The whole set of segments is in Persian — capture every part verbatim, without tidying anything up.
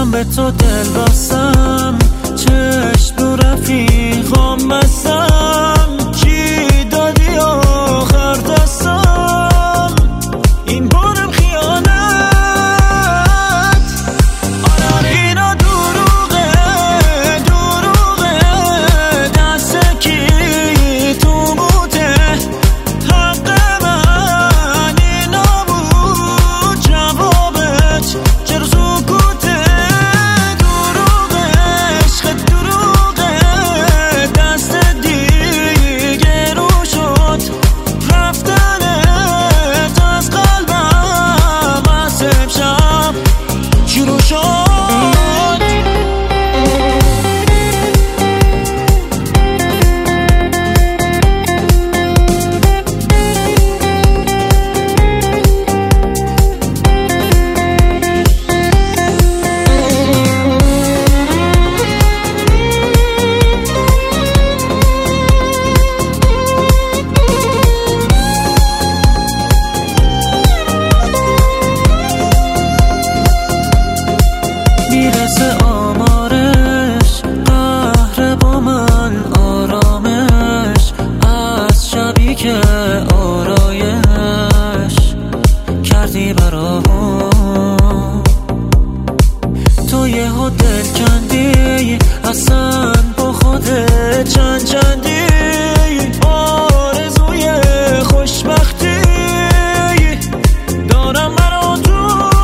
من به تو دل باستم، چشم رو رفیقام بستم، چی دادی آخر دستم، این بارم خیانت. آره اینا دروغه دروغه، دست کی تو موته، حق من اینا بود جوابت، چرا سکوته. دروغه عشق دروغه، دست دیگه رو شد، رفتنت از قلبم از امشب شروع شد. میرسه آمارش، قهر با من آرامش، از شبی که آرایش کردی برام. تو یه ها دل کندی، اصلا با خودت چند چندی، آرزوی خوشبختی دارم برا تو.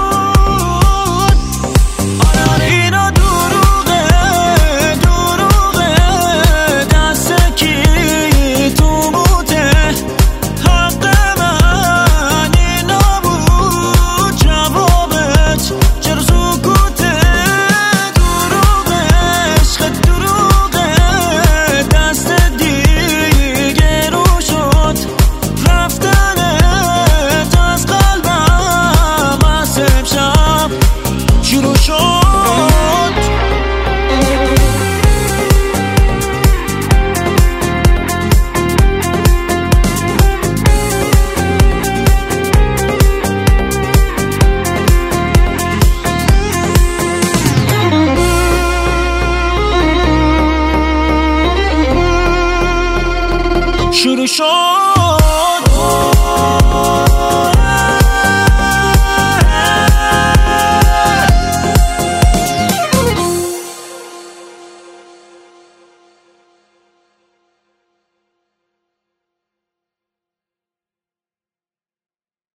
شروع شد. شروع شد.